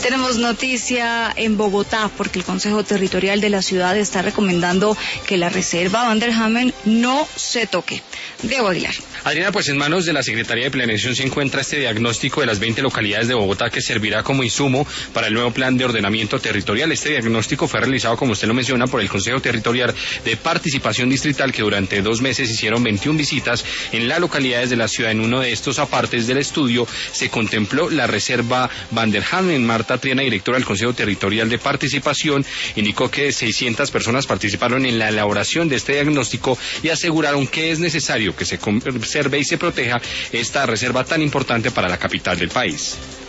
Tenemos noticia en Bogotá porque el Consejo Territorial de la ciudad está recomendando que la reserva Van der Hamen no se toque. Diego Aguilar. Adriana, pues en manos de la Secretaría de Planeación se encuentra este diagnóstico de las 20 localidades de Bogotá que servirá como insumo para el nuevo plan de ordenamiento territorial. Este diagnóstico fue realizado, como usted lo menciona, por el Consejo Territorial de Participación Distrital, que durante 2 meses hicieron 21 visitas en las localidades de la ciudad. En uno de estos apartes del estudio se contempló la reserva Van der Hamen. Marta Triana, directora del Consejo Territorial de Participación, indicó que 600 personas participaron en la elaboración de este diagnóstico y aseguraron que es necesario que se conserve y se proteja esta reserva tan importante para la capital del país.